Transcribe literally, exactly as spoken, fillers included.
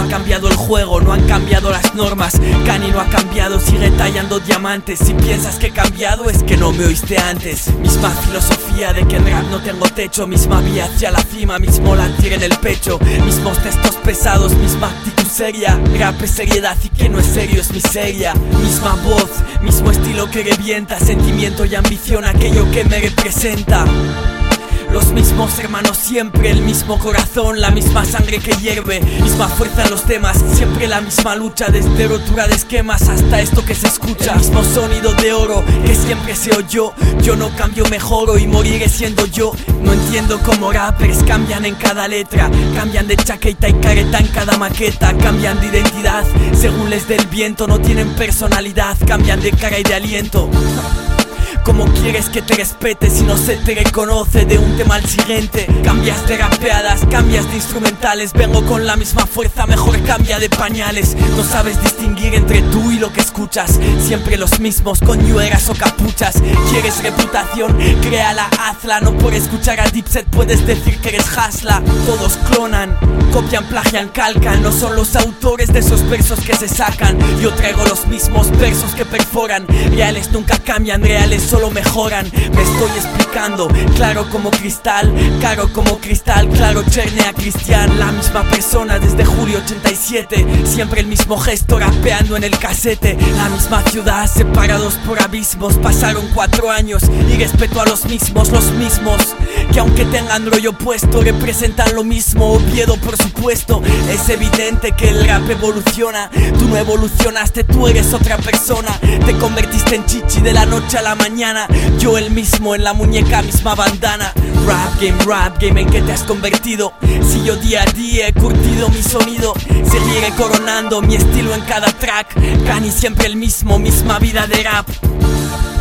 ha cambiado el juego, no han cambiado las normas. Kanye no ha cambiado, sigue tallando diamantes. Si piensas que he cambiado es que no me oíste antes. Misma filosofía de que en rap no tengo techo, misma vía hacia la cima, mismo latir en el pecho, mismos textos pesados, misma actitud seria. Rap es seriedad y que no es serio es miseria. Misma voz, mismo estilo que revienta, sentimiento y ambición, aquello que me representa. Los mismos hermanos siempre, el mismo corazón, la misma sangre que hierve, misma fuerza en los temas, siempre la misma lucha, desde rotura de esquemas hasta esto que se escucha. El mismo sonido de oro que siempre se oyó, yo no cambio, mejoro y moriré siendo yo. No entiendo cómo rappers cambian en cada letra, cambian de chaqueta y careta en cada maqueta, cambian de identidad según les dé el viento, no tienen personalidad, cambian de cara y de aliento. ¿Cómo quieres que te respete si no se te reconoce de un tema al siguiente? Cambias de rapeadas, cambias de instrumentales, vengo con la misma fuerza, mejor cambia de pañales. No sabes distinguir entre tú y lo que escuchas, siempre los mismos con ñueras o capuchas. ¿Quieres reputación? Créala, hazla, no por escuchar a Dipset puedes decir que eres hasla. Todos clonan, copian, plagian, calcan, no son los autores de esos versos que se sacan. Yo traigo los mismos versos que perforan, reales nunca cambian, reales solo mejoran. Me estoy explicando, claro como cristal, caro como cristal, claro Chernea Cristian. La misma persona desde julio ochenta y siete, siempre el mismo gesto rapeando en el casete. La misma ciudad, separados por abismos, pasaron cuatro años y respeto a los mismos, los mismos que aunque tengan rollo puesto representan lo mismo. Oviedo por supuesto, es evidente que el rap evoluciona. Tú no evolucionaste, tú eres otra persona. Te convertiste en chichi de la noche a la mañana, yo el mismo en la muñeca, misma bandana. Rap game, rap game, ¿en qué te has convertido? Si yo día a día he curtido mi sonido, seguiré coronando mi estilo en cada track. Kanye siempre el mismo, misma vida de rap.